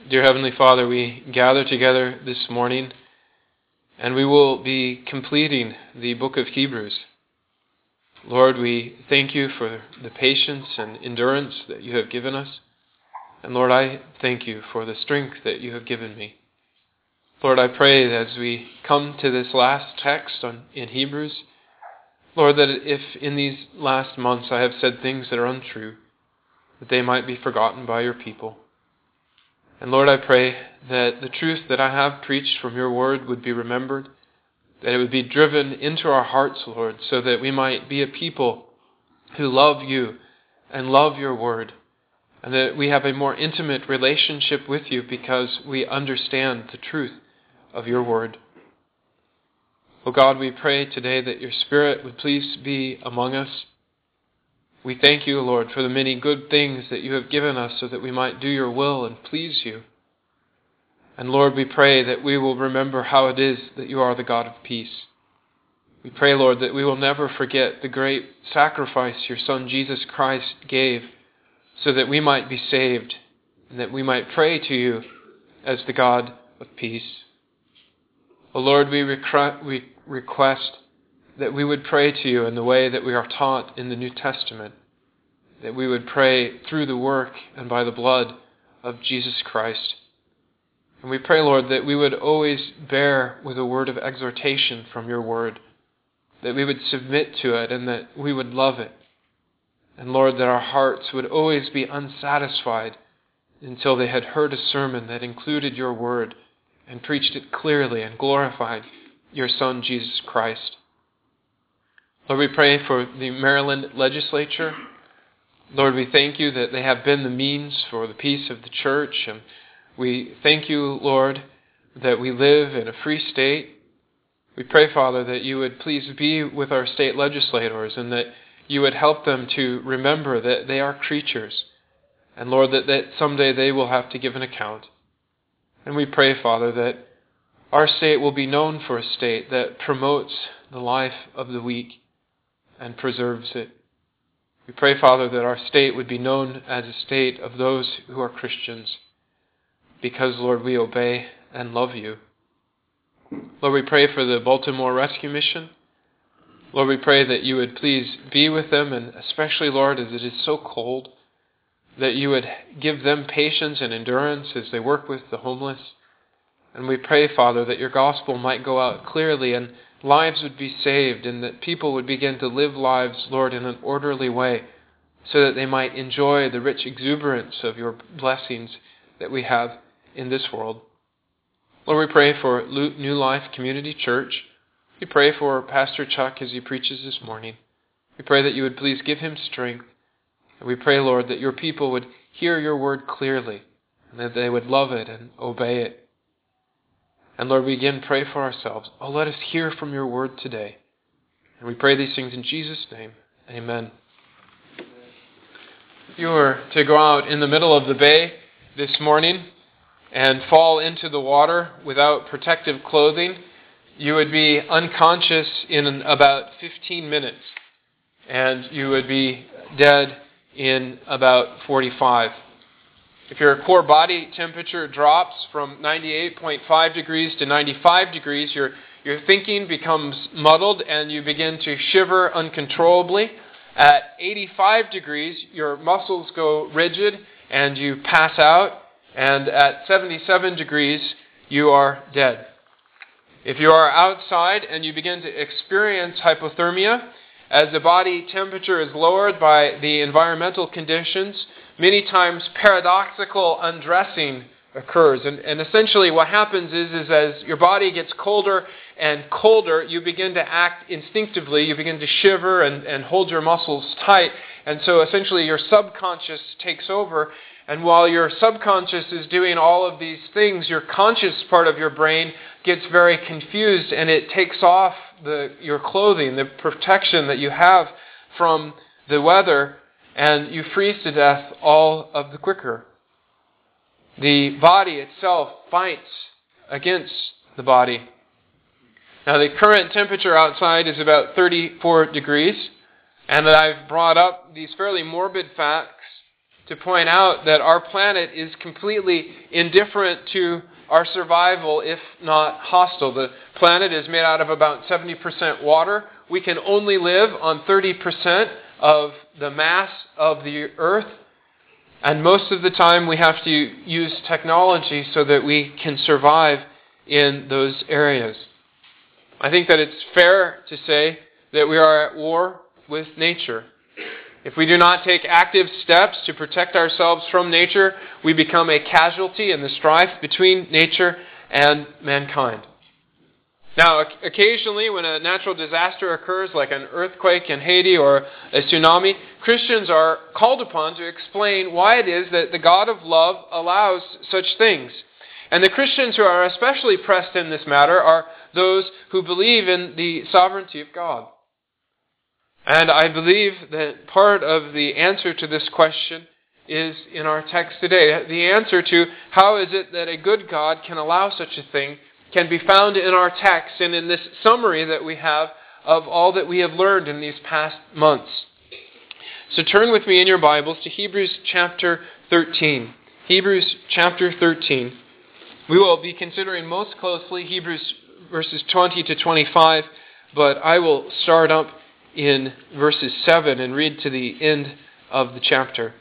Dear Heavenly Father, we gather together this morning and we will be completing the book of Hebrews. Lord, we thank you for the patience and endurance that you have given us. And Lord, I thank you for the strength that you have given me. Lord, I pray that as we come to this last text in Hebrews, Lord, that if in these last months I have said things that are untrue, that they might be forgotten by your people. And Lord, I pray that the truth that I have preached from your word would be remembered, that it would be driven into our hearts, Lord, so that we might be a people who love you and love your word, and that we have a more intimate relationship with you because we understand the truth of your word. Oh God, we pray today that your Spirit would please be among us. We thank you, Lord, for the many good things that you have given us so that we might do your will and please you. And Lord, we pray that we will remember how it is that you are the God of peace. We pray, Lord, that we will never forget the great sacrifice your Son Jesus Christ gave so that we might be saved and that we might pray to you as the God of peace. O Lord, we request that we would pray to you in the way that we are taught in the New Testament, that we would pray through the work and by the blood of Jesus Christ. And we pray, Lord, that we would always bear with a word of exhortation from your word, that we would submit to it and that we would love it. And Lord, that our hearts would always be unsatisfied until they had heard a sermon that included your word and preached it clearly and glorified your Son, Jesus Christ. Lord, we pray for the Maryland legislature. Lord, we thank you that they have been the means for the peace of the church. And we thank you, Lord, that we live in a free state. We pray, Father, that you would please be with our state legislators and that you would help them to remember that they are creatures. And Lord, that someday they will have to give an account. And we pray, Father, that our state will be known for a state that promotes the life of the weak and preserves it. We pray, Father, that our state would be known as a state of those who are Christians because, Lord, we obey and love you. Lord, we pray for the Baltimore Rescue Mission. Lord, we pray that you would please be with them, and especially, Lord, as it is so cold, that you would give them patience and endurance as they work with the homeless. And we pray, Father, that your gospel might go out clearly and lives would be saved and that people would begin to live lives, Lord, in an orderly way so that they might enjoy the rich exuberance of your blessings that we have in this world. Lord, we pray for New Life Community Church. We pray for Pastor Chuck as he preaches this morning. We pray that you would please give him strength. And we pray, Lord, that your people would hear your word clearly and that they would love it and obey it. And Lord, we again pray for ourselves. Oh, let us hear from your word today. And we pray these things in Jesus' name. Amen. If you were to go out in the middle of the bay this morning and fall into the water without protective clothing, you would be unconscious in about 15 minutes. And you would be dead in about 45. If your core body temperature drops from 98.5 degrees to 95 degrees, your thinking becomes muddled and you begin to shiver uncontrollably. At 85 degrees, your muscles go rigid and you pass out. And at 77 degrees, you are dead. If you are outside and you begin to experience hypothermia, as the body temperature is lowered by the environmental conditions, many times paradoxical undressing occurs. And essentially what happens is as your body gets colder and colder, you begin to act instinctively. You begin to shiver and hold your muscles tight. And so essentially your subconscious takes over. And while your subconscious is doing all of these things, your conscious part of your brain gets very confused and it takes off your clothing, the protection that you have from the weather, and you freeze to death all of the quicker. The body itself fights against the body. Now the current temperature outside is about 34 degrees, and I've brought up these fairly morbid facts to point out that our planet is completely indifferent to our survival, if not hostile. The planet is made out of about 70% water. We can only live on 30% of the mass of the earth. And most of the time we have to use technology so that we can survive in those areas. I think that it's fair to say that we are at war with nature. If we do not take active steps to protect ourselves from nature, we become a casualty in the strife between nature and mankind. Now, occasionally when a natural disaster occurs, like an earthquake in Haiti or a tsunami, Christians are called upon to explain why it is that the God of love allows such things. And the Christians who are especially pressed in this matter are those who believe in the sovereignty of God. And I believe that part of the answer to this question is in our text today. The answer to how is it that a good God can allow such a thing can be found in our text and in this summary that we have of all that we have learned in these past months. So turn with me in your Bibles to Hebrews chapter 13. Hebrews chapter 13. We will be considering most closely Hebrews verses 20 to 25, but I will start up in verses 7 and read to the end of the chapter.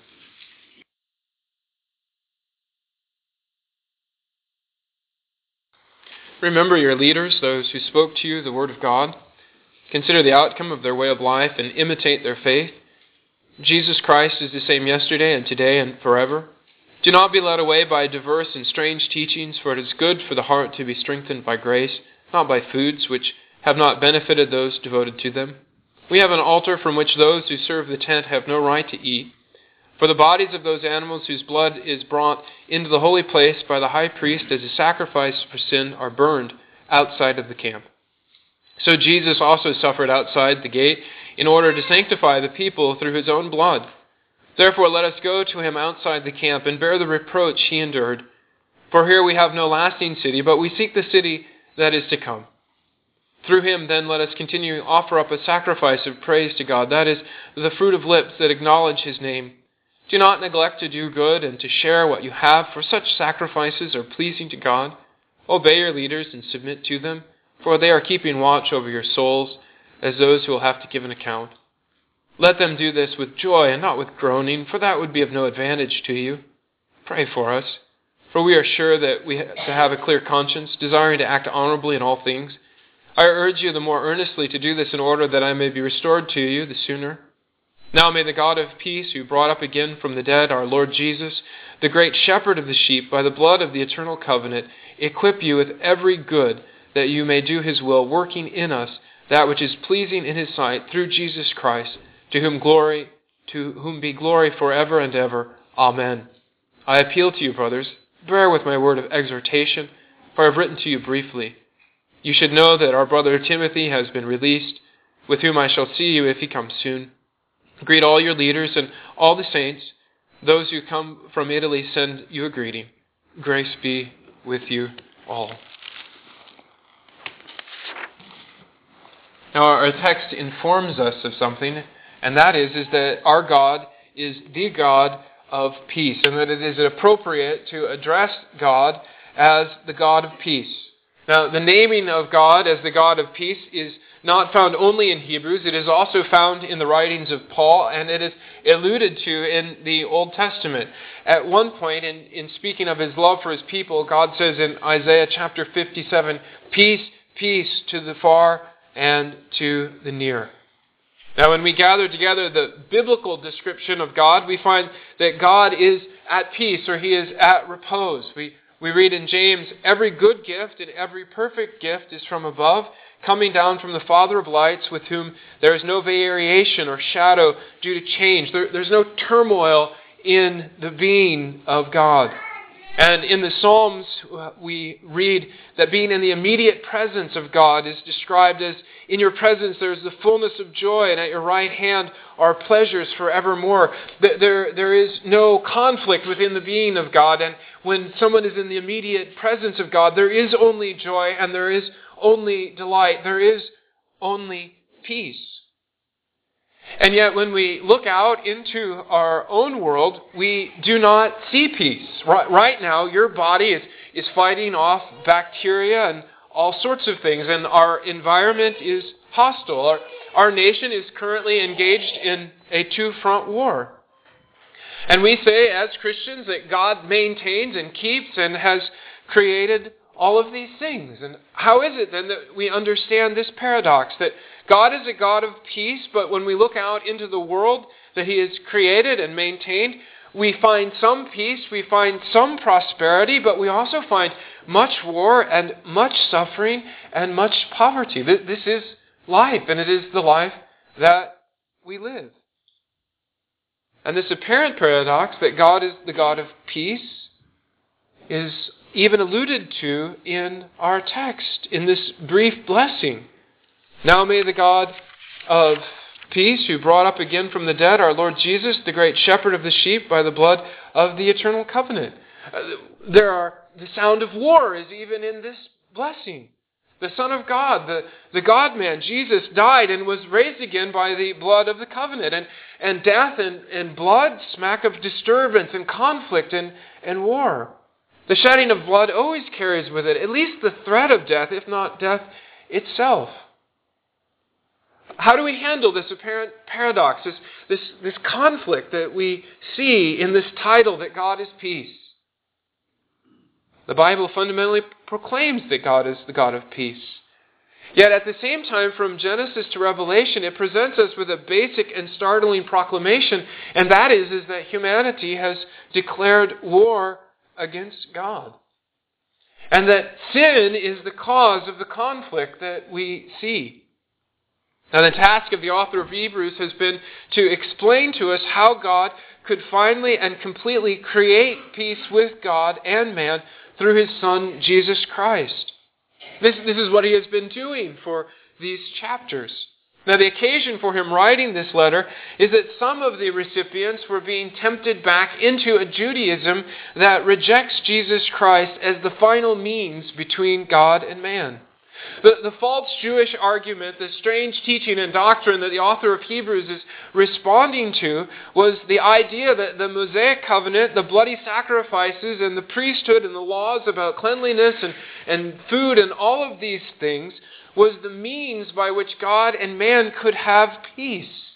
Remember your leaders, those who spoke to you the word of God. Consider the outcome of their way of life and imitate their faith. Jesus Christ is the same yesterday and today and forever. Do not be led away by diverse and strange teachings, for it is good for the heart to be strengthened by grace, not by foods which have not benefited those devoted to them. We have an altar from which those who serve the tent have no right to eat. For the bodies of those animals whose blood is brought into the holy place by the high priest as a sacrifice for sin are burned outside of the camp. So Jesus also suffered outside the gate in order to sanctify the people through his own blood. Therefore let us go to him outside the camp and bear the reproach he endured. For here we have no lasting city, but we seek the city that is to come. Through him then let us continually offer up a sacrifice of praise to God, that is, the fruit of lips that acknowledge his name. Do not neglect to do good and to share what you have, for such sacrifices are pleasing to God. Obey your leaders and submit to them, for they are keeping watch over your souls as those who will have to give an account. Let them do this with joy and not with groaning, for that would be of no advantage to you. Pray for us, for we are sure that we have a clear conscience, desiring to act honorably in all things. I urge you the more earnestly to do this in order that I may be restored to you the sooner. Now may the God of peace, who brought up again from the dead our Lord Jesus, the great shepherd of the sheep, by the blood of the eternal covenant, equip you with every good, that you may do his will, working in us that which is pleasing in his sight, through Jesus Christ, to whom be glory forever and ever. Amen. I appeal to you, brothers, bear with my word of exhortation, for I have written to you briefly. You should know that our brother Timothy has been released, with whom I shall see you if he comes soon. Greet all your leaders and all the saints. Those who come from Italy send you a greeting. Grace be with you all. Now our text informs us of something, and that is that our God is the God of peace, and that it is appropriate to address God as the God of peace. Now, the naming of God as the God of peace is not found only in Hebrews. It is also found in the writings of Paul, and it is alluded to in the Old Testament. At one point, in speaking of his love for his people, God says in Isaiah chapter 57, "Peace, peace to the far and to the near." Now, when we gather together the biblical description of God, we find that God is at peace, or he is at repose. We read in James, "Every good gift and every perfect gift is from above, coming down from the Father of lights, with whom there is no variation or shadow due to change." There's no turmoil in the being of God. And in the Psalms, we read that being in the immediate presence of God is described as, "In your presence there is the fullness of joy, and at your right hand are pleasures forevermore." There is no conflict within the being of God, and when someone is in the immediate presence of God, there is only joy and there is only delight. There is only peace. And yet when we look out into our own world, we do not see peace. Right now, your body is fighting off bacteria and all sorts of things, and our environment is hostile. Our nation is currently engaged in a two-front war. And we say as Christians that God maintains and keeps and has created all of these things. And how is it then that we understand this paradox, that God is a God of peace, but when we look out into the world that He has created and maintained, we find some peace, we find some prosperity, but we also find much war and much suffering and much poverty. This is life, and it is the life that we live. And this apparent paradox that God is the God of peace is even alluded to in our text, in this brief blessing. Now may the God of peace, who brought up again from the dead our Lord Jesus, the great shepherd of the sheep, by the blood of the eternal covenant. The sound of war is even in this blessing. The Son of God, the God-man, Jesus, died and was raised again by the blood of the covenant. And death and blood smack of disturbance and conflict and war. The shedding of blood always carries with it at least the threat of death, if not death itself. How do we handle this apparent paradox, this conflict that we see in this title that God is peace? The Bible fundamentally proclaims that God is the God of peace. Yet at the same time, from Genesis to Revelation, it presents us with a basic and startling proclamation, and that is that humanity has declared war against God. And that sin is the cause of the conflict that we see. Now, the task of the author of Hebrews has been to explain to us how God could finally and completely create peace with God and man through His Son, Jesus Christ. This is what He has been doing for these chapters. Now, the occasion for him writing this letter is that some of the recipients were being tempted back into a Judaism that rejects Jesus Christ as the final means between God and man. The false Jewish argument, the strange teaching and doctrine that the author of Hebrews is responding to, was the idea that the Mosaic covenant, the bloody sacrifices, and the priesthood and the laws about cleanliness and food and all of these things was the means by which God and man could have peace.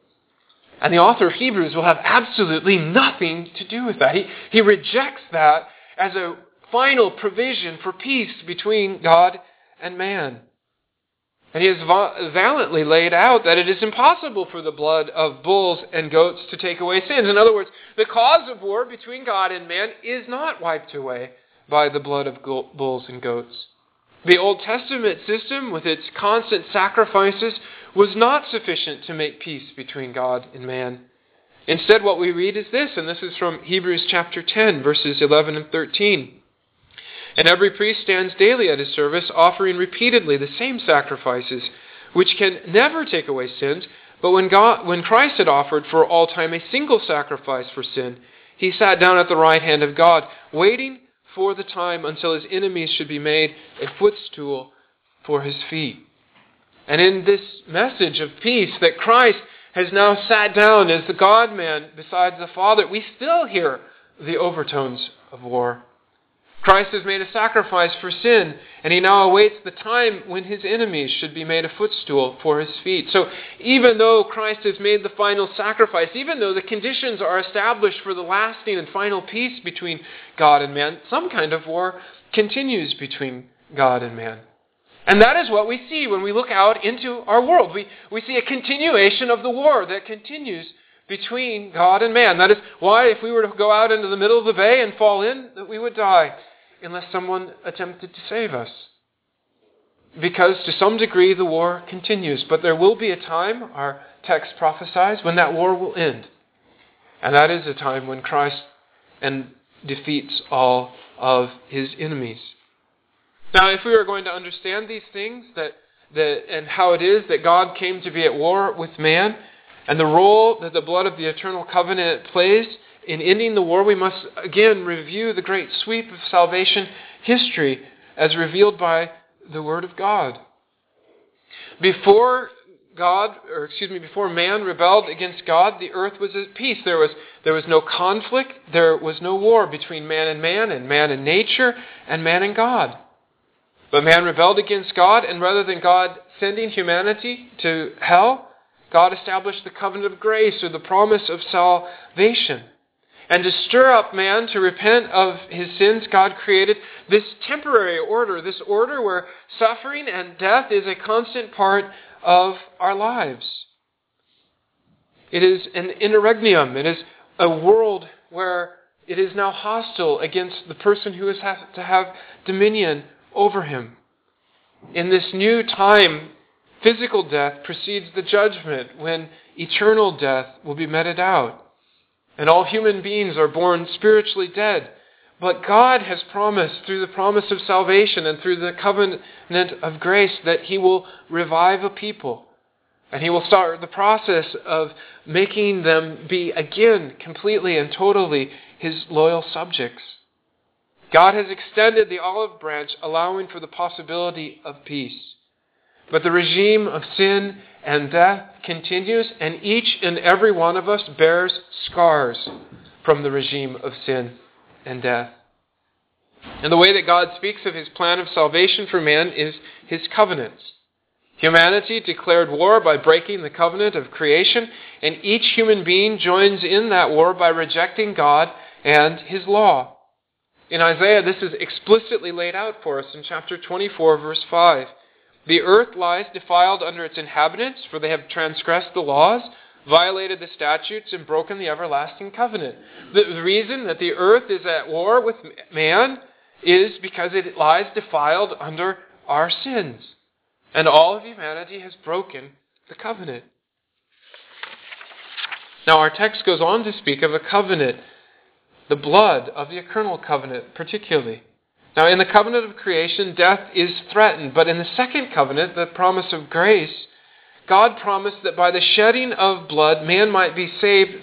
And the author of Hebrews will have absolutely nothing to do with that. He rejects that as a final provision for peace between God and man. And he has valiantly laid out that it is impossible for the blood of bulls and goats to take away sins. In other words, the cause of war between God and man is not wiped away by the blood of bulls and goats. The Old Testament system, with its constant sacrifices, was not sufficient to make peace between God and man. Instead, what we read is this, and this is from Hebrews chapter 10, verses 11 and 13. And every priest stands daily at his service, offering repeatedly the same sacrifices, which can never take away sins. But when Christ had offered for all time a single sacrifice for sin, He sat down at the right hand of God, waiting for the time until His enemies should be made a footstool for His feet. And in this message of peace that Christ has now sat down as the God-man beside the Father, we still hear the overtones of war. Christ has made a sacrifice for sin, and He now awaits the time when His enemies should be made a footstool for His feet. So even though Christ has made the final sacrifice, even though the conditions are established for the lasting and final peace between God and man, some kind of war continues between God and man. And that is what we see when we look out into our world. We see a continuation of the war that continues between God and man. That is why if we were to go out into the middle of the bay and fall in, that we would die unless someone attempted to save us. Because to some degree the war continues. But there will be a time, our text prophesies, when that war will end. And that is a time when Christ defeats all of His enemies. Now, if we are going to understand these things and how it is that God came to be at war with man, and the role that the blood of the eternal covenant plays in ending the war, we must again review the great sweep of salvation history as revealed by the Word of God. Before before man rebelled against God, the earth was at peace. There was no conflict, there was no war between man and nature, and man and God. But man rebelled against God, and rather than God sending humanity to hell, God established the covenant of grace, or the promise of salvation. And to stir up man to repent of his sins, God created this temporary order, this order where suffering and death is a constant part of our lives. It is an interregnum. It is a world where it is now hostile against the person who has to have dominion over him. In this new time, physical death precedes the judgment when eternal death will be meted out. And all human beings are born spiritually dead. But God has promised through the promise of salvation and through the covenant of grace that He will revive a people. And He will start the process of making them be again completely and totally His loyal subjects. God has extended the olive branch, allowing for the possibility of peace. But the regime of sin and death continues, and each and every one of us bears scars from the regime of sin and death. And the way that God speaks of His plan of salvation for man is His covenants. Humanity declared war by breaking the covenant of creation, and each human being joins in that war by rejecting God and His law. In Isaiah, this is explicitly laid out for us in chapter 24, verse 5. The earth lies defiled under its inhabitants, for they have transgressed the laws, violated the statutes, and broken the everlasting covenant. The reason that the earth is at war with man is because it lies defiled under our sins. And all of humanity has broken the covenant. Now our text goes on to speak of a covenant, the blood of the eternal covenant particularly. Now in the covenant of creation, death is threatened, but in the second covenant, the promise of grace, God promised that by the shedding of blood, man might be saved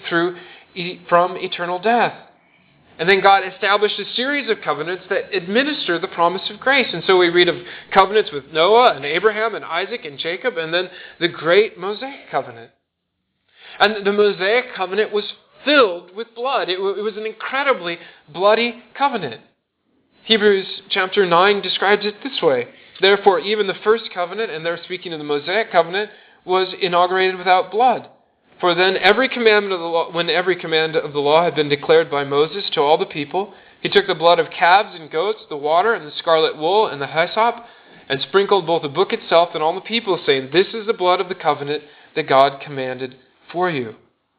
from eternal death. And then God established a series of covenants that administer the promise of grace. And so we read of covenants with Noah and Abraham and Isaac and Jacob, and then the great Mosaic covenant. And the Mosaic covenant was filled with blood. It was an incredibly bloody covenant. Hebrews chapter 9 describes it this way. Therefore, even the first covenant, and they're speaking of the Mosaic covenant, was inaugurated without blood. For then when every command of the law had been declared by Moses to all the people, he took the blood of calves and goats, the water and the scarlet wool and the hyssop, and sprinkled both the book itself and all the people, saying, "This is the blood of the covenant that God commanded for you."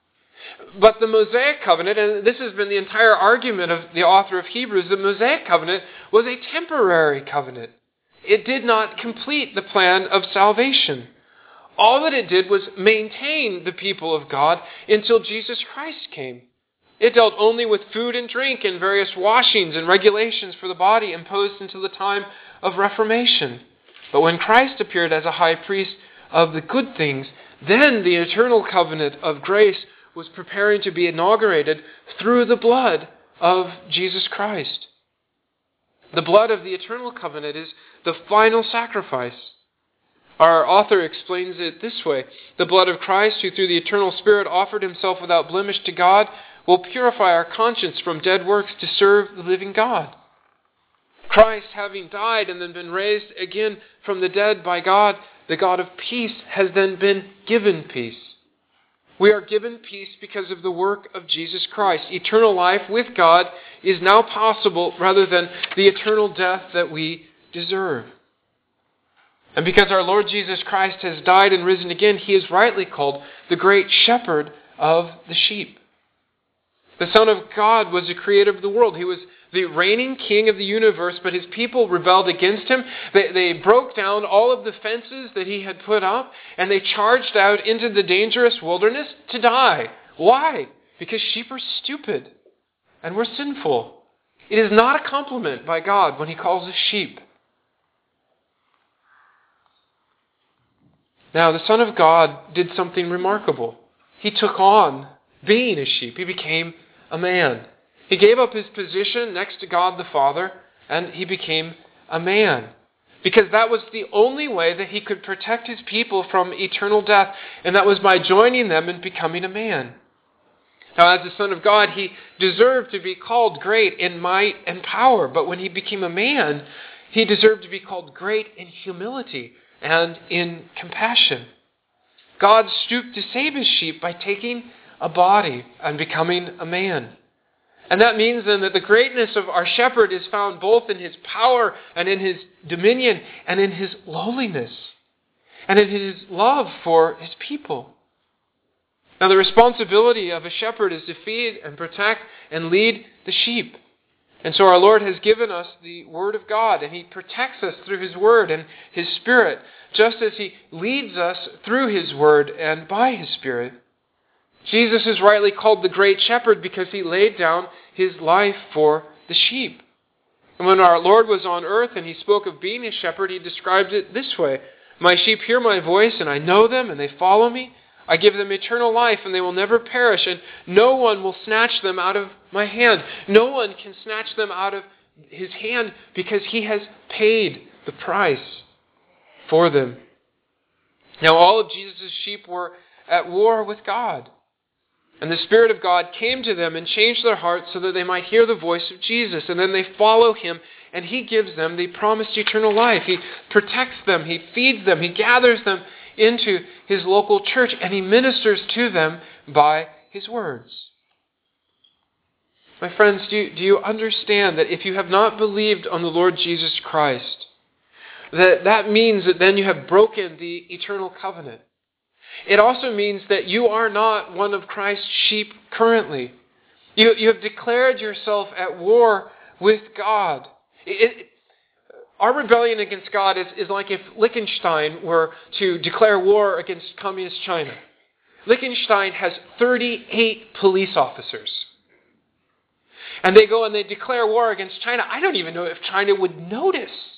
But the Mosaic covenant, and this has been the entire argument of the author of Hebrews, the Mosaic covenant was a temporary covenant. It did not complete the plan of salvation. All that it did was maintain the people of God until Jesus Christ came. It dealt only with food and drink and various washings and regulations for the body imposed until the time of Reformation. But when Christ appeared as a high priest of the good things, then the eternal covenant of grace was preparing to be inaugurated through the blood of Jesus Christ. The blood of the eternal covenant is the final sacrifice. Our author explains it this way. The blood of Christ, who through the eternal Spirit offered Himself without blemish to God, will purify our conscience from dead works to serve the living God. Christ, having died and then been raised again from the dead by God, the God of peace, has then been given peace. We are given peace because of the work of Jesus Christ. Eternal life with God is now possible rather than the eternal death that we deserve. And because our Lord Jesus Christ has died and risen again, He is rightly called the great shepherd of the sheep. The Son of God was the creator of the world. He was the reigning king of the universe, but His people rebelled against Him. They broke down all of the fences that He had put up, and they charged out into the dangerous wilderness to die. Why? Because sheep are stupid and we're sinful. It is not a compliment by God when He calls us sheep. Now, the Son of God did something remarkable. He took on being a sheep. He became a man. He gave up His position next to God the Father, and He became a man. because that was the only way that he could protect his people from eternal death, and that was by joining them and becoming a man. Now, as the Son of God, he deserved to be called great in might and power, but when he became a man, he deserved to be called great in humility and in compassion. God stooped to save his sheep by taking a body and becoming a man. And that means then that the greatness of our shepherd is found both in his power and in his dominion and in his lowliness and in his love for his people. Now, the responsibility of a shepherd is to feed and protect and lead the sheep. And so our Lord has given us the Word of God, and he protects us through his Word and his Spirit, just as he leads us through his Word and by his Spirit. Jesus is rightly called the Great Shepherd because he laid down his life for the sheep. And when our Lord was on earth and he spoke of being a shepherd, he described it this way: "My sheep hear my voice, and I know them, and they follow me. I give them eternal life, and they will never perish, and no one will snatch them out of my hand." No one can snatch them out of his hand because he has paid the price for them. Now, all of Jesus' sheep were at war with God. And the Spirit of God came to them and changed their hearts so that they might hear the voice of Jesus. And then they follow him, and he gives them the promised eternal life. He protects them, he feeds them, he gathers them into his local church, and he ministers to them by his words. My friends, do you understand that if you have not believed on the Lord Jesus Christ, that means that then you have broken the eternal covenant? It also means that you are not one of Christ's sheep currently. You have declared yourself at war with God. Our rebellion against God is like if Liechtenstein were to declare war against communist China. Liechtenstein has 38 police officers. And they go and they declare war against China. I don't even know if China would notice.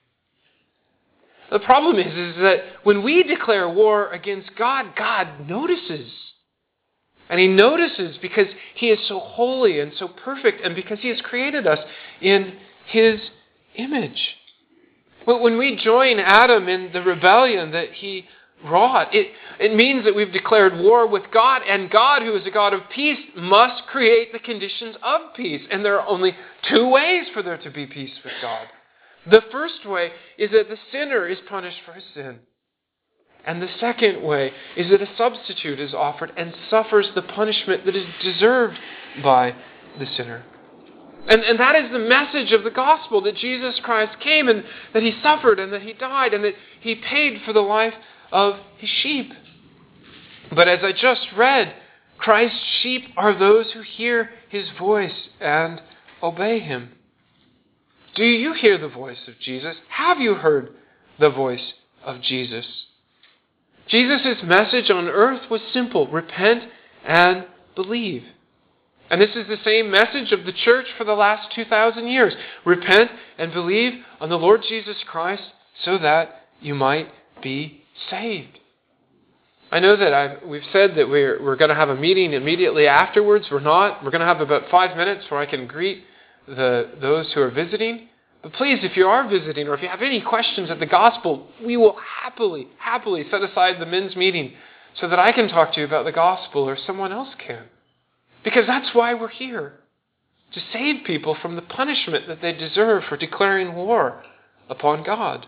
The problem is that when we declare war against God, God notices. And he notices because he is so holy and so perfect, and because he has created us in his image. But when we join Adam in the rebellion that he wrought, it means that we've declared war with God, and God, who is a God of peace, must create the conditions of peace. And there are only two ways for there to be peace with God. The first way is that the sinner is punished for his sin. And the second way is that a substitute is offered and suffers the punishment that is deserved by the sinner. And that is the message of the gospel, that Jesus Christ came and that he suffered and that he died and that he paid for the life of his sheep. But as I just read, Christ's sheep are those who hear his voice and obey him. Do you hear the voice of Jesus? Have you heard the voice of Jesus? Jesus' message on earth was simple: repent and believe. And this is the same message of the church for the last 2,000 years. Repent and believe on the Lord Jesus Christ so that you might be saved. I know that we've said that we're going to have a meeting immediately afterwards. We're not. We're going to have about 5 minutes where I can greet those who are visiting. But please, if you are visiting or if you have any questions of the gospel, we will happily set aside the men's meeting so that I can talk to you about the gospel or someone else can. Because that's why we're here, to save people from the punishment that they deserve for declaring war upon God.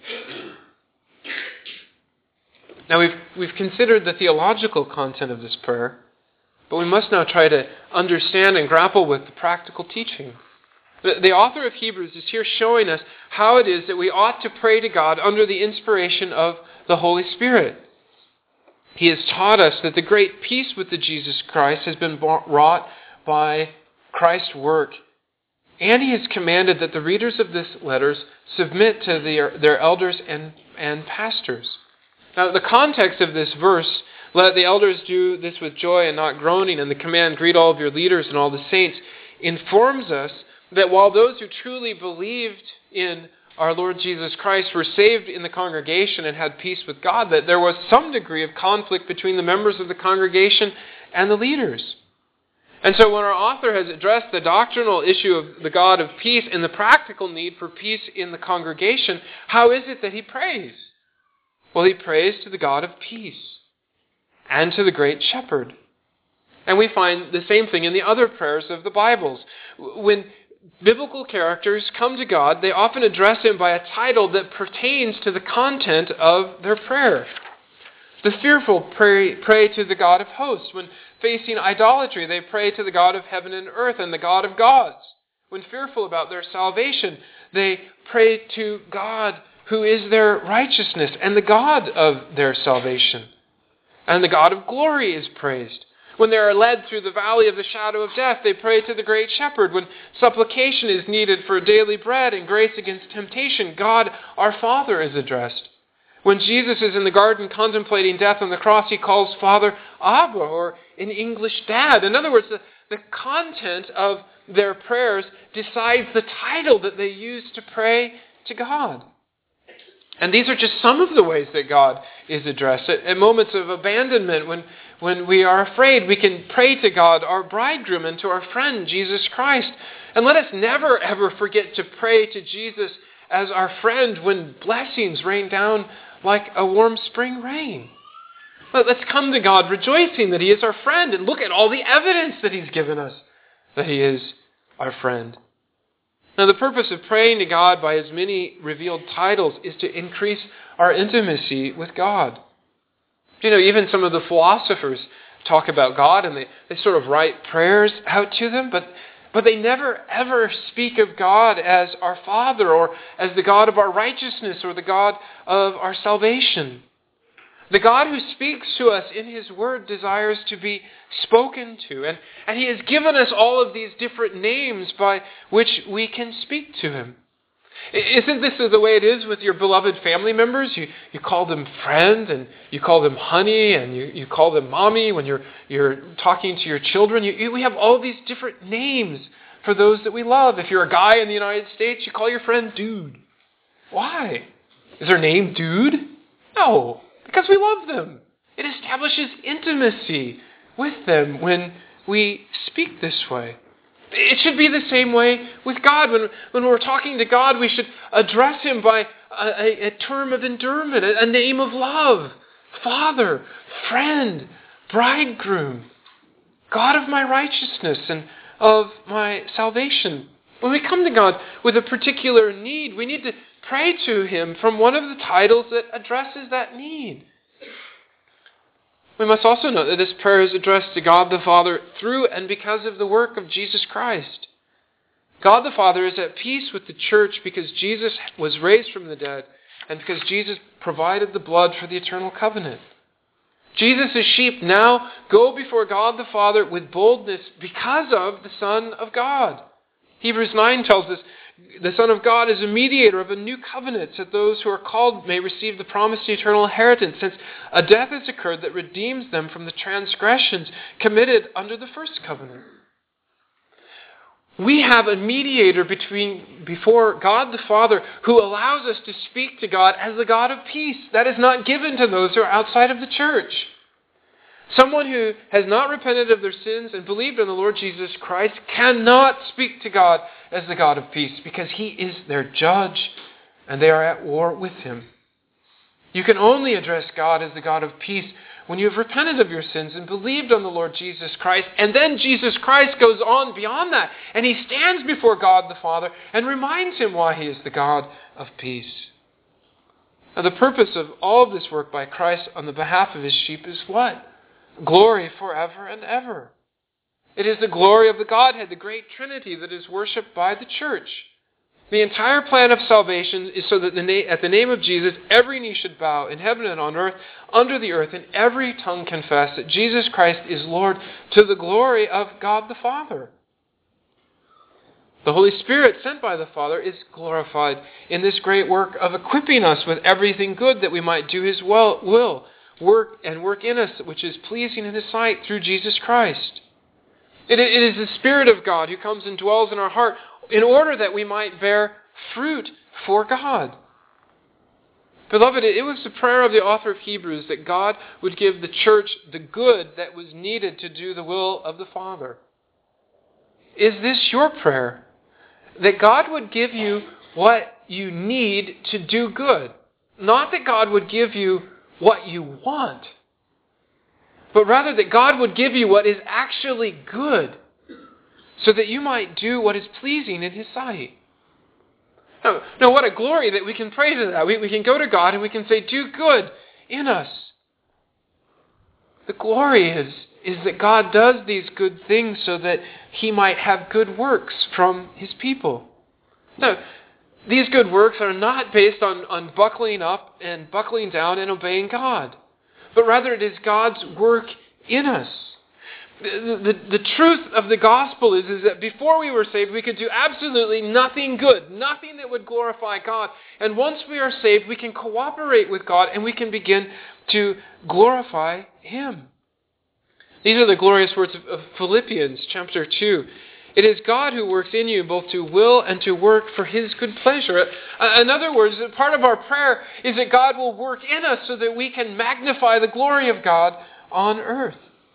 Now we've considered the theological content of this prayer, but we must now try to understand and grapple with the practical teaching. The author of Hebrews is here showing us how it is that we ought to pray to God under the inspiration of the Holy Spirit. He has taught us that the great peace with the Jesus Christ has been wrought by Christ's work. And he has commanded that the readers of these letters submit to their elders and pastors. Now, the context of this verse, let the elders do this with joy and not groaning, and the command, greet all of your leaders and all the saints, informs us that while those who truly believed in our Lord Jesus Christ were saved in the congregation and had peace with God, that there was some degree of conflict between the members of the congregation and the leaders. And so when our author has addressed the doctrinal issue of the God of peace and the practical need for peace in the congregation, how is it that he prays? Well, he prays to the God of peace and to the great shepherd. And we find the same thing in the other prayers of the Bibles. When biblical characters come to God, they often address him by a title that pertains to the content of their prayer. The fearful pray to the God of hosts. When facing idolatry, they pray to the God of heaven and earth and the God of gods. When fearful about their salvation, they pray to God who is their righteousness and the God of their salvation. And the God of glory is praised. When they are led through the valley of the shadow of death, they pray to the great shepherd. When supplication is needed for daily bread and grace against temptation, God our Father is addressed. When Jesus is in the garden contemplating death on the cross, he calls Father Abba, or in English, Dad. In other words, the content of their prayers decides the title that they use to pray to God. And these are just some of the ways that God is addressed. At moments of abandonment, when we are afraid, we can pray to God, our bridegroom, and to our friend, Jesus Christ. And let us never, ever forget to pray to Jesus as our friend when blessings rain down like a warm spring rain. Let's come to God rejoicing that he is our friend, and look at all the evidence that he's given us that he is our friend. Now, the purpose of praying to God by his many revealed titles is to increase our intimacy with God. Even some of the philosophers talk about God, and they sort of write prayers out to them, but they never ever speak of God as our Father, or as the God of our righteousness, or the God of our salvation. The God who speaks to us in his word desires to be spoken to. And he has given us all of these different names by which we can speak to him. Isn't this the way it is with your beloved family members? You call them friend, and you call them honey, and you call them mommy when you're talking to your children. We have all these different names for those that we love. If you're a guy in the United States, you call your friend Dude. Why? Is their name Dude? No, because we love them. It establishes intimacy with them when we speak this way. It should be the same way with God. When we're talking to God, we should address him by a term of endearment, a name of love. Father, friend, bridegroom, God of my righteousness and of my salvation. When we come to God with a particular need, we need to pray to him from one of the titles that addresses that need. We must also note that this prayer is addressed to God the Father through and because of the work of Jesus Christ. God the Father is at peace with the church because Jesus was raised from the dead and because Jesus provided the blood for the eternal covenant. Jesus' sheep now go before God the Father with boldness because of the Son of God. Hebrews 9 tells us the Son of God is a mediator of a new covenant, so that those who are called may receive the promised eternal inheritance, since a death has occurred that redeems them from the transgressions committed under the first covenant. We have a mediator before God the Father who allows us to speak to God as the God of peace. That is not given to those who are outside of the church. Someone who has not repented of their sins and believed in the Lord Jesus Christ cannot speak to God as the God of peace because he is their judge and they are at war with him. You can only address God as the God of peace when you have repented of your sins and believed on the Lord Jesus Christ. And then Jesus Christ goes on beyond that, and he stands before God the Father and reminds him why he is the God of peace. Now, the purpose of all of this work by Christ on the behalf of his sheep is what? Glory forever and ever. It is the glory of the Godhead, the great Trinity, that is worshipped by the church. The entire plan of salvation is so that at the name of Jesus, every knee should bow in heaven and on earth, under the earth, and every tongue confess that Jesus Christ is Lord, to the glory of God the Father. The Holy Spirit sent by the Father is glorified in this great work of equipping us with everything good that we might do his will, work in us which is pleasing in his sight through Jesus Christ. It is the Spirit of God who comes and dwells in our heart in order that we might bear fruit for God. Beloved, it was the prayer of the author of Hebrews that God would give the church the good that was needed to do the will of the Father. is this your prayer? That God would give you what you need to do good. Not that God would give you what you want, but rather that God would give you what is actually good, so that you might do what is pleasing in His sight. Now, what a glory that we can pray to that. We can go to God and we can say, do good in us. The glory is that God does these good things so that He might have good works from His people. Now, these good works are not based on buckling up and buckling down and obeying God, but rather it is God's work in us. The truth of the gospel is that before we were saved, we could do absolutely nothing good, nothing that would glorify God. And once we are saved, we can cooperate with God and we can begin to glorify Him. These are the glorious words of Philippians chapter 2. It is God who works in you both to will and to work for His good pleasure. In other words, part of our prayer is that God will work in us so that we can magnify the glory of God on earth.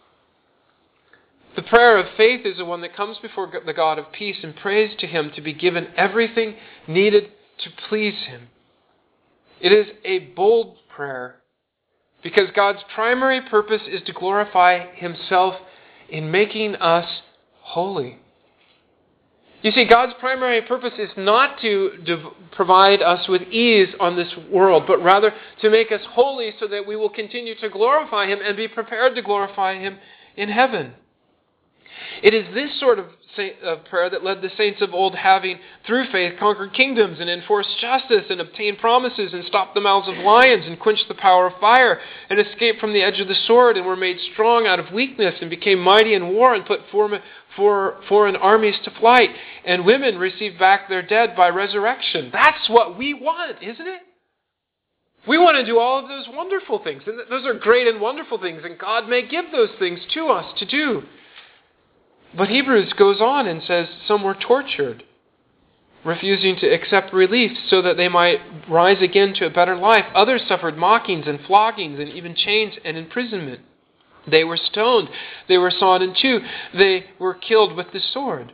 The prayer of faith is the one that comes before the God of peace and prays to Him to be given everything needed to please Him. It is a bold prayer because God's primary purpose is to glorify Himself in making us holy. You see, God's primary purpose is not to provide us with ease on this world, but rather to make us holy so that we will continue to glorify Him and be prepared to glorify Him in heaven. It is this sort of prayer that led the saints of old, having through faith conquered kingdoms and enforced justice and obtained promises and stopped the mouths of lions and quenched the power of fire and escaped from the edge of the sword and were made strong out of weakness and became mighty in war and put foreign armies to flight. And women received back their dead by resurrection. That's what we want, isn't it? We want to do all of those wonderful things. And those are great and wonderful things. And God may give those things to us to do. But Hebrews goes on and says some were tortured, refusing to accept relief so that they might rise again to a better life. Others suffered mockings and floggings and even chains and imprisonment. They were stoned. They were sawn in two. They were killed with the sword.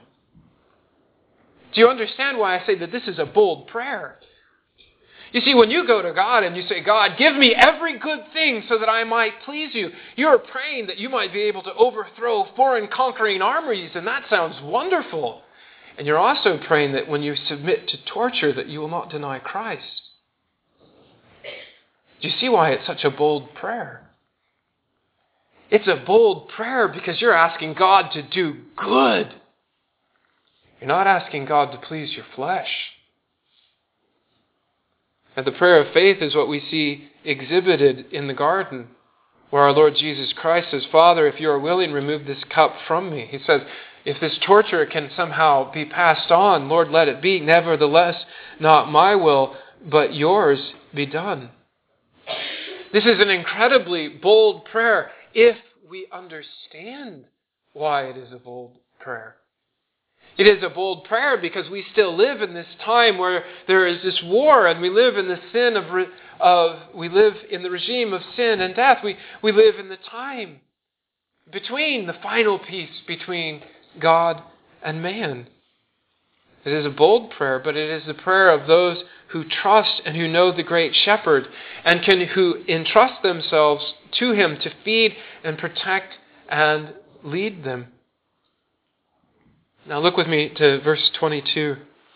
Do you understand why I say that this is a bold prayer? You see, when you go to God and you say, God, give me every good thing so that I might please you, you're praying that you might be able to overthrow foreign conquering armies, and that sounds wonderful. And you're also praying that when you submit to torture, that you will not deny Christ. Do you see why it's such a bold prayer? It's a bold prayer because you're asking God to do good. You're not asking God to please your flesh. And the prayer of faith is what we see exhibited in the garden, where our Lord Jesus Christ says, Father, if you are willing, remove this cup from me. He says, if this torture can somehow be passed on, Lord, let it be. Nevertheless, not my will, but yours be done. This is an incredibly bold prayer if we understand why it is a bold prayer. It is a bold prayer because we still live in this time where there is this war, and we live in the sin we live in the regime of sin and death. We live in the time between the final peace between God and man. It is a bold prayer, but it is the prayer of those who trust and who know the great shepherd and who entrust themselves to him to feed and protect and lead them. Now look with me to verse 22.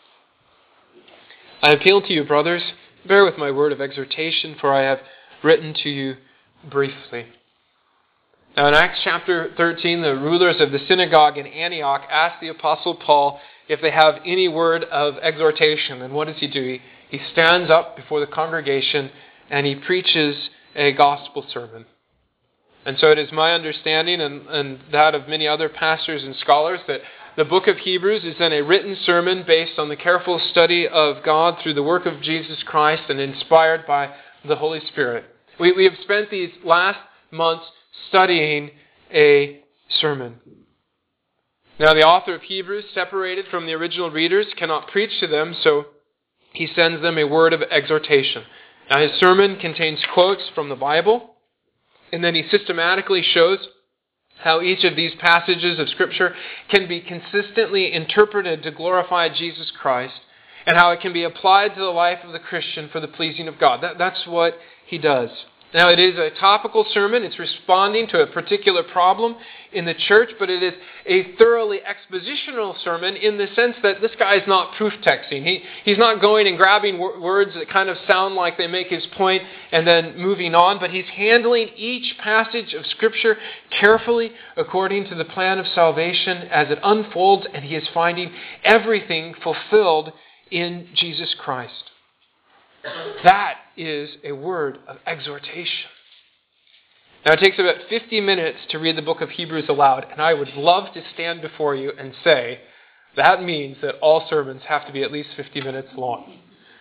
I appeal to you, brothers, bear with my word of exhortation, for I have written to you briefly. Now in Acts chapter 13, the rulers of the synagogue in Antioch asked the Apostle Paul if they have any word of exhortation. And what does he do? He stands up before the congregation and he preaches a gospel sermon. And so it is my understanding and that of many other pastors and scholars that the book of Hebrews is then a written sermon based on the careful study of God through the work of Jesus Christ and inspired by the Holy Spirit. We have spent these last months studying a sermon. Now the author of Hebrews, separated from the original readers, cannot preach to them, so he sends them a word of exhortation. Now his sermon contains quotes from the Bible, and then he systematically shows how each of these passages of Scripture can be consistently interpreted to glorify Jesus Christ, and how it can be applied to the life of the Christian for the pleasing of God. That's what he does. Now, it is a topical sermon. It's responding to a particular problem in the church, but it is a thoroughly expositional sermon in the sense that this guy is not proof texting. He's not going and grabbing words that kind of sound like they make his point and then moving on, but he's handling each passage of Scripture carefully according to the plan of salvation as it unfolds, and he is finding everything fulfilled in Jesus Christ. That is a word of exhortation. Now, it takes about 50 minutes to read the book of Hebrews aloud, and I would love to stand before you and say that means that all sermons have to be at least 50 minutes long.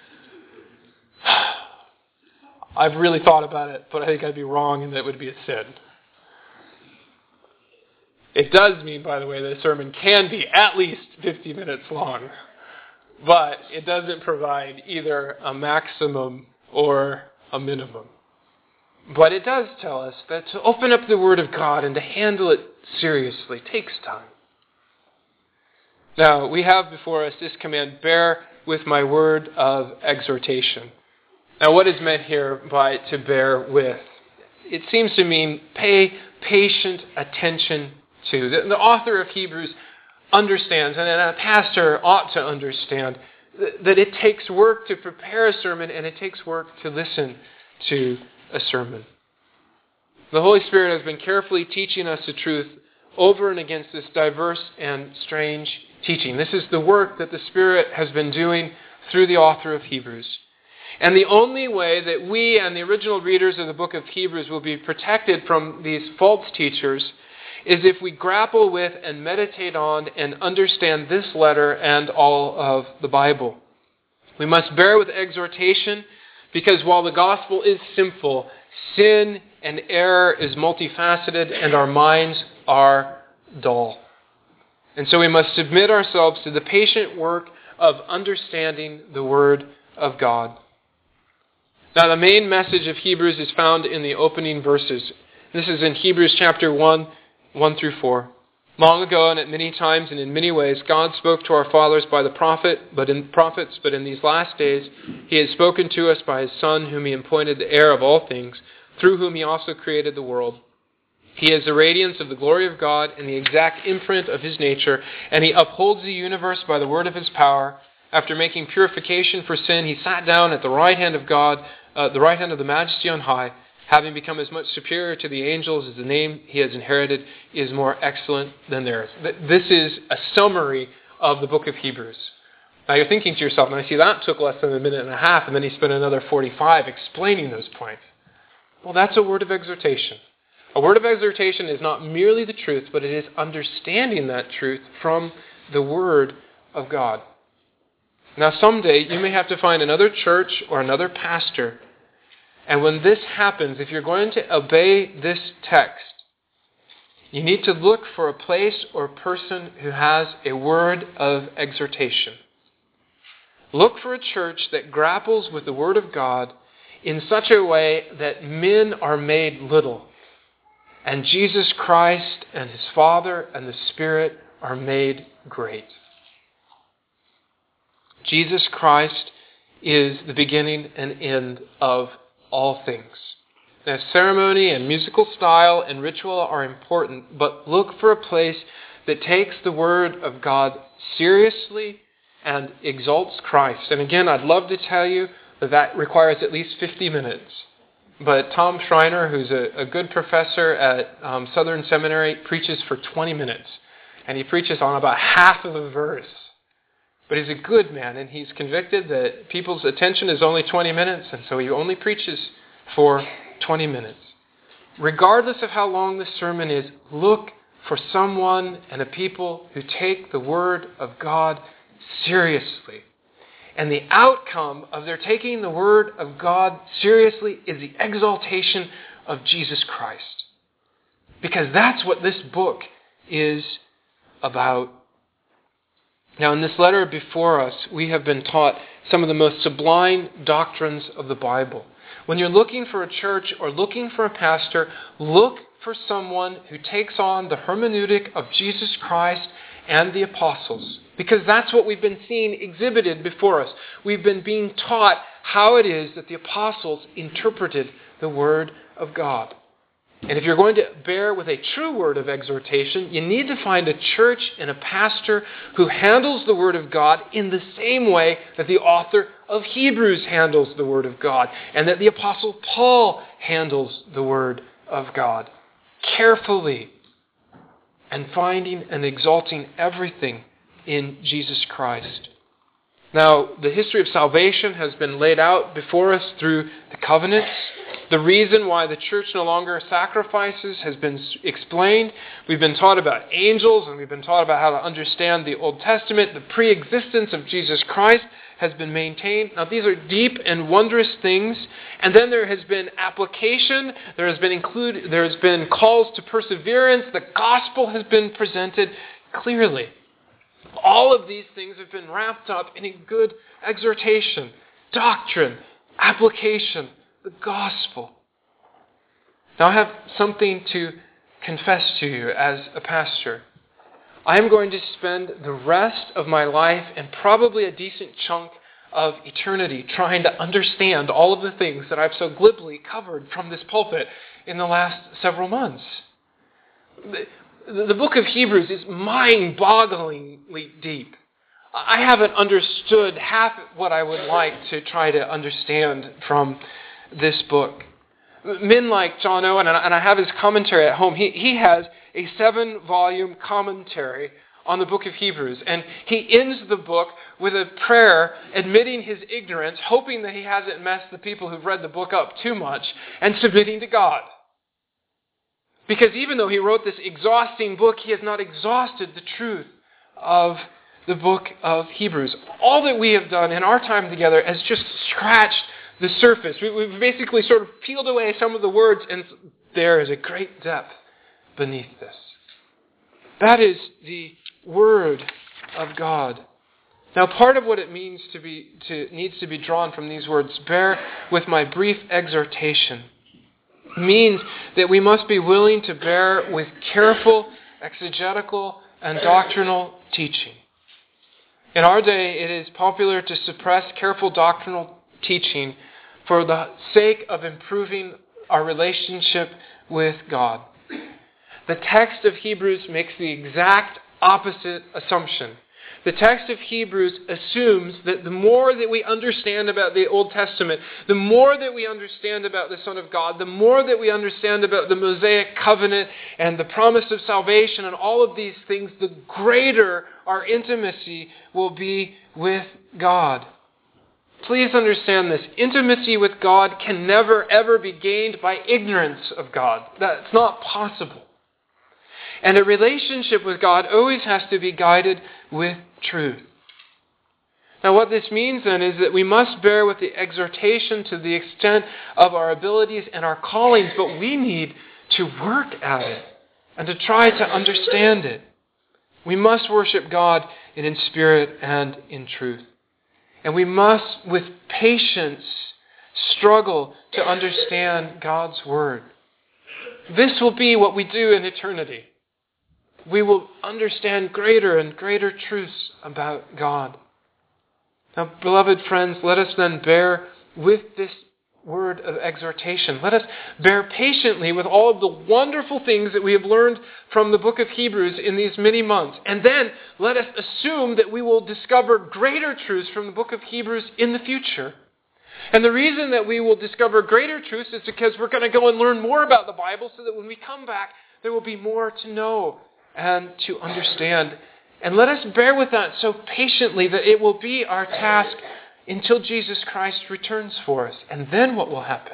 I've really thought about it, but I think I'd be wrong and that would be a sin. It does mean, by the way, that a sermon can be at least 50 minutes long. But it doesn't provide either a maximum or a minimum. But it does tell us that to open up the Word of God and to handle it seriously takes time. Now, we have before us this command, bear with my word of exhortation. Now, what is meant here by to bear with? It seems to mean pay patient attention to. The author of Hebrews understands, and a pastor ought to understand, that it takes work to prepare a sermon and it takes work to listen to a sermon. The Holy Spirit has been carefully teaching us the truth over and against this diverse and strange teaching. This is the work that the Spirit has been doing through the author of Hebrews. And the only way that we and the original readers of the book of Hebrews will be protected from these false teachers is if we grapple with and meditate on and understand this letter and all of the Bible. We must bear with exhortation because while the gospel is simple, sin and error is multifaceted and our minds are dull. And so we must submit ourselves to the patient work of understanding the Word of God. Now, the main message of Hebrews is found in the opening verses. This is in Hebrews chapter 1 through 4. Long ago and at many times and in many ways, God spoke to our fathers by the prophets, but in these last days He has spoken to us by His Son, whom He appointed the heir of all things, through whom He also created the world. He is the radiance of the glory of God and the exact imprint of His nature, and He upholds the universe by the word of His power. After making purification for sin, He sat down at the right hand of God, the right hand of the Majesty on high, having become as much superior to the angels as the name He has inherited is more excellent than theirs. This is a summary of the book of Hebrews. Now you're thinking to yourself, and I see that took less than a minute and a half, and then he spent another 45 explaining those points. Well, that's a word of exhortation. A word of exhortation is not merely the truth, but it is understanding that truth from the Word of God. Now someday you may have to find another church or another pastor. And when this happens, if you're going to obey this text, you need to look for a place or person who has a word of exhortation. Look for a church that grapples with the Word of God in such a way that men are made little, and Jesus Christ and His Father and the Spirit are made great. Jesus Christ is the beginning and end of all things. Now, ceremony and musical style and ritual are important, but look for a place that takes the Word of God seriously and exalts Christ. And again, I'd love to tell you that requires at least 50 minutes. But Tom Schreiner, who's a good professor at Southern Seminary, preaches for 20 minutes. And he preaches on about half of a verse. But he's a good man, and he's convicted that people's attention is only 20 minutes, and so he only preaches for 20 minutes. Regardless of how long the sermon is, look for someone and a people who take the Word of God seriously. And the outcome of their taking the Word of God seriously is the exaltation of Jesus Christ. Because that's what this book is about. Now, in this letter before us, we have been taught some of the most sublime doctrines of the Bible. When you're looking for a church or looking for a pastor, look for someone who takes on the hermeneutic of Jesus Christ and the apostles, because that's what we've been seeing exhibited before us. We've been being taught how it is that the apostles interpreted the Word of God. And if you're going to bear with a true word of exhortation, you need to find a church and a pastor who handles the Word of God in the same way that the author of Hebrews handles the Word of God, and that the Apostle Paul handles the Word of God. Carefully, and finding and exalting everything in Jesus Christ. Now, the history of salvation has been laid out before us through the covenants. The reason why the church no longer sacrifices has been explained. We've been taught about angels, and we've been taught about how to understand the Old Testament. The pre-existence of Jesus Christ has been maintained. Now, these are deep and wondrous things. And then there has been application. There has been calls to perseverance. The gospel has been presented clearly. All of these things have been wrapped up in a good exhortation, doctrine, application, the gospel. Now I have something to confess to you as a pastor. I am going to spend the rest of my life and probably a decent chunk of eternity trying to understand all of the things that I've so glibly covered from this pulpit in the last several months. The book of Hebrews is mind-bogglingly deep. I haven't understood half what I would like to try to understand from this book. Men like John Owen, and I have his commentary at home, he has a 7-volume commentary on the book of Hebrews. And he ends the book with a prayer admitting his ignorance, hoping that he hasn't messed the people who've read the book up too much, and submitting to God. Because even though he wrote this exhausting book, he has not exhausted the truth of the book of Hebrews. All that we have done in our time together has just scratched the surface. We've basically sort of peeled away some of the words, and there is a great depth beneath this. That is the Word of God. Now, part of what it means needs to be drawn from these words, bear with my brief exhortation, means that we must be willing to bear with careful exegetical and doctrinal teaching. In our day, it is popular to suppress careful doctrinal teaching for the sake of improving our relationship with God. The text of Hebrews makes the exact opposite assumption. The text of Hebrews assumes that the more that we understand about the Old Testament, the more that we understand about the Son of God, the more that we understand about the Mosaic covenant and the promise of salvation and all of these things, the greater our intimacy will be with God. Please understand this. Intimacy with God can never, ever be gained by ignorance of God. That's not possible. And a relationship with God always has to be guided with truth. Now, what this means then is that we must bear with the exhortation to the extent of our abilities and our callings, but we need to work at it and to try to understand it. We must worship God in spirit and in truth. And we must, with patience, struggle to understand God's Word. This will be what we do in eternity. We will understand greater and greater truths about God. Now, beloved friends, let us then bear with this word of exhortation. Let us bear patiently with all of the wonderful things that we have learned from the book of Hebrews in these many months. And then let us assume that we will discover greater truths from the book of Hebrews in the future. And the reason that we will discover greater truths is because we're going to go and learn more about the Bible so that when we come back, there will be more to know and to understand. And let us bear with that so patiently that it will be our task until Jesus Christ returns for us. And then what will happen?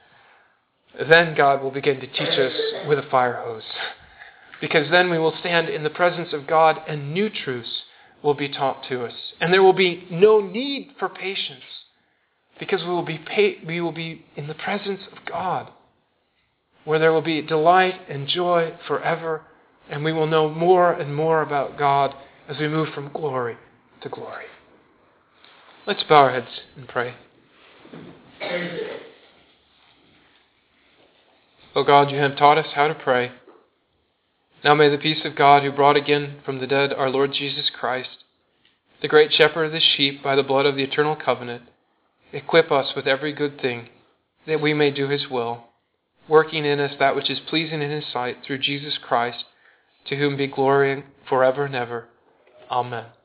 Then God will begin to teach us with a fire hose. Because then we will stand in the presence of God and new truths will be taught to us. And there will be no need for patience because we will be in the presence of God, where there will be delight and joy forever. And we will know more and more about God as we move from glory to glory. Let's bow our heads and pray. O God, you have taught us how to pray. Now may the peace of God, who brought again from the dead our Lord Jesus Christ, the great shepherd of the sheep by the blood of the eternal covenant, equip us with every good thing, that we may do his will, working in us that which is pleasing in his sight, through Jesus Christ, to whom be glory forever and ever. Amen.